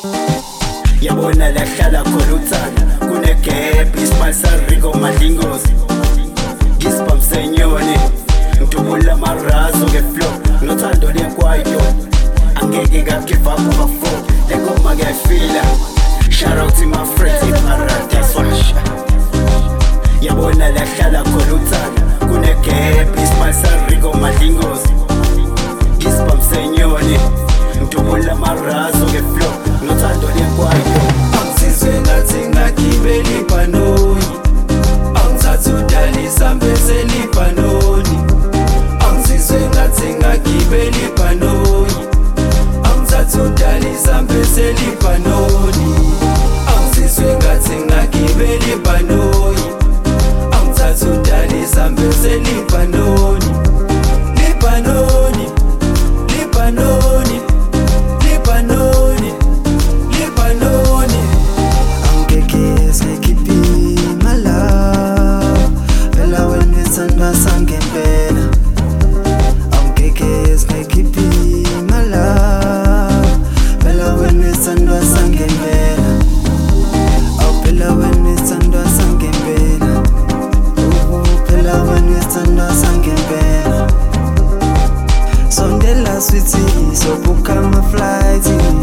Yabona la hlala khona uthanda kunegap isipalsariko madlingozi Gisbam senyoni Ntubula marazo ngeflow Nothando lenkwayo Angeke ngagive up over Lengoma ngiyayifila Shout out to my friends in Paradise Wash Yabona la hlala khona uthanda kunegap isipalsariko madlingozi Gisbam senyoni Ntubula marazo ngeflow Nothando lenkwayo Angizizwe ngathi ngagibeli ibhanoni Angithatha udalisa mbese libhanoni Angizizwe ngathi ngagibeli ibhanoni Angithatha udalisa mbese libhanoni Angizizwe ngathi ngagibeli ibhanoni Angithatha udalisa mbese libhanoni Libhanoni Libhanoni Libhanoni Libhanoni Angeke sikhiphi my love Phela wena sithandwa sangempela Angeke sikhiphi my love Phela wena sithandwa sangempela Phela wena sithandwa sangempela Phela wena sithandwa sangempela Sondela sweetie sobuka my flight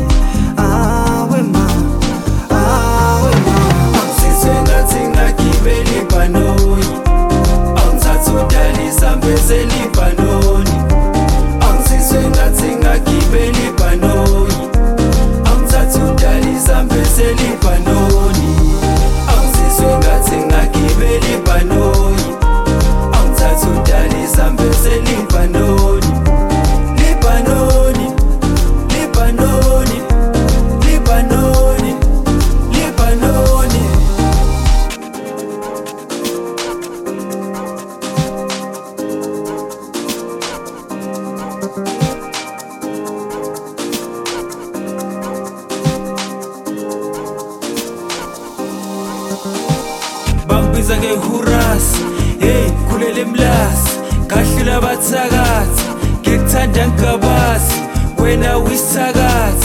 wema Angizizwe ngathi ngagibeli ibhanoni Angithatha udalisa mbese libhanoni Angizizwe ngathi ngagibeli ibhanoni Angithatha udalisa mbese libhanoni Angizizwe ngathi ngagibeli ibhanoni Angithatha udalisa mbese libhanoni Libhanoni Libhanoni Libhanoni Libhanoni Bambiza ngeHurasi hey kulele mlasi kahlula bathakathi ngikuthanda ngigabazi wena wisakathi